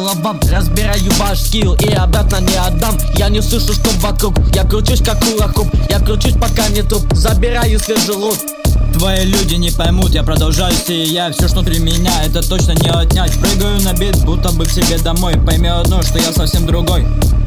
головам. Разбираю башки и обратно не отдам. Я не слышу, что вокруг. Я кручусь как кулаком. Я кручусь, пока не труп. Забираю свежий лут. Твои люди не поймут, я продолжаю сиять. Все, что внутри меня, это точно не отнять. Прыгаю на бит, будто бы к себе домой. Пойми одно, что я совсем другой.